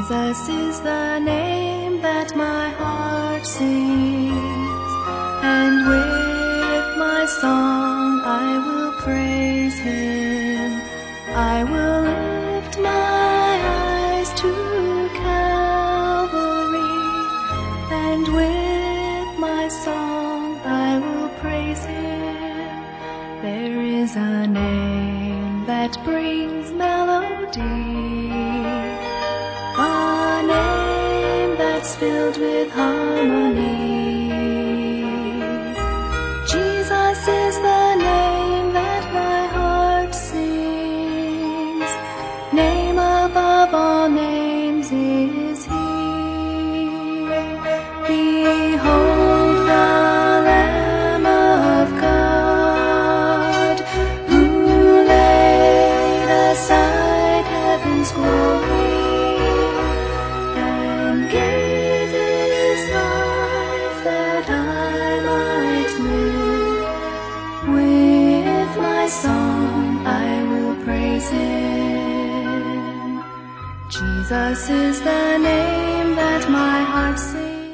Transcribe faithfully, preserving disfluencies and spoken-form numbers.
Jesus is the name that my heart sings, and with my song I will praise Him. I will lift my eyes to Calvary, and with my song I will praise Him. There is a name that brings melody, a name that's filled with harmony. Jesus is the name that my heart sings. Name above all names is He. Behold the Lamb of God, who laid aside heaven's glory and gave His life that I might live. With my song I will praise Him. Jesus is the name that my heart sings.